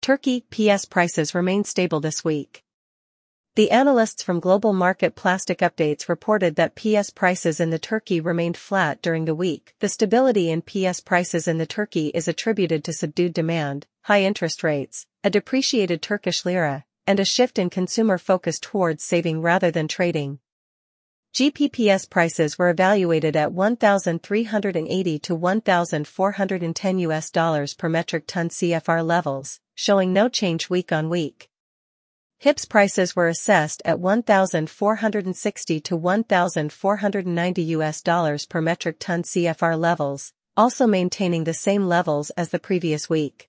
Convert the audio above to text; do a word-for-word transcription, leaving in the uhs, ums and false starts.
Turkey P S prices remain stable this week. The analysts from Global Market Plastic Updates reported that P S prices in the Turkey remained flat during the week. The stability in P S prices in the Turkey is attributed to subdued demand, high interest rates, a depreciated Turkish lira, and a shift in consumer focus towards saving rather than trading. G P P S prices were evaluated at one thousand three hundred eighty to one thousand four hundred ten U S dollars per metric ton C F R levels, showing no change week on week. H I P S prices were assessed at one thousand four hundred sixty to one thousand four hundred ninety U S dollars per metric ton C F R levels, also maintaining the same levels as the previous week.